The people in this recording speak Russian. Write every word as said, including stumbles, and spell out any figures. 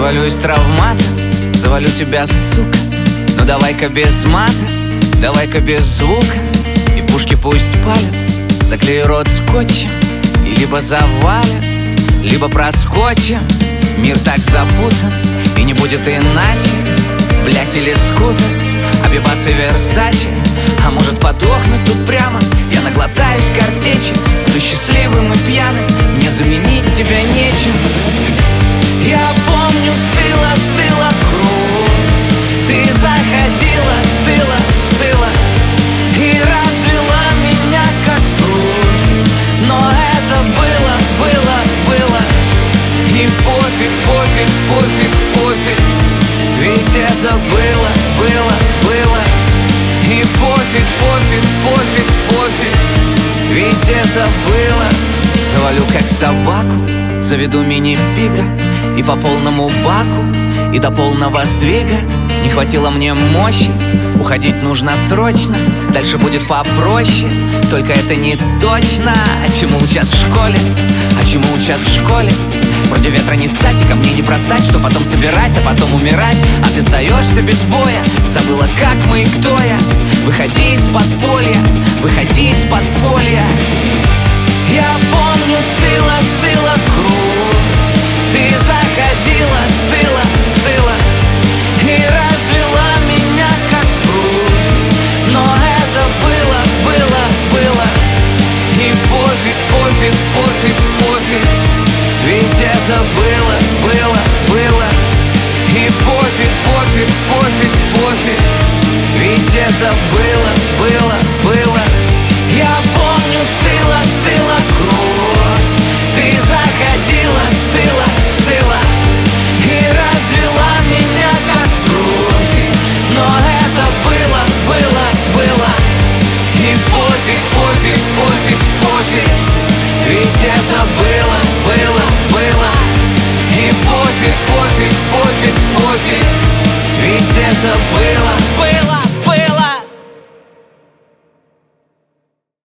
Завалю из травмата, завалю тебя, сука. Ну давай-ка без мата, давай-ка без звука. И пушки пусть палят, заклею рот скотчем. И либо завалят, либо проскочим. Мир так запутан, и не будет иначе. Блять, или скутер, Абибас и Версаче. А может подохнуть тут прямо, я наглотаюсь картечи. Буду счастливым и пьяным, мне заменить тебя нечем. Я помню, стыла, стыла кровь. Ты заходила, стыла, стыла и развела меня как кровь. Но это было, было, было. И пофиг, пофиг, пофиг, пофиг. Ведь это было, было, было. И пофиг, пофиг, пофиг, пофиг. Ведь это было. Завалю как собаку, заведу мини-пига. И по полному баку, и до полного сдвига. Не хватило мне мощи, уходить нужно срочно. Дальше будет попроще, только это не точно. Чему учат в школе, а чему учат в школе? Вроде ветра не ссать и камней не бросать, что потом собирать, а потом умирать. А ты сдаешься без боя, забыла как мы и кто я. Выходи из подполья, выходи из подполья. Я помню, стыла, стыла кровь. Ты заходила, стыла, стыла и развела меня как кровь. Но это было, было, было. И пофиг, пофиг, пофиг, пофиг. Ведь это было, было, было. И пофиг, пофиг, пофиг, пофиг. Ведь это было.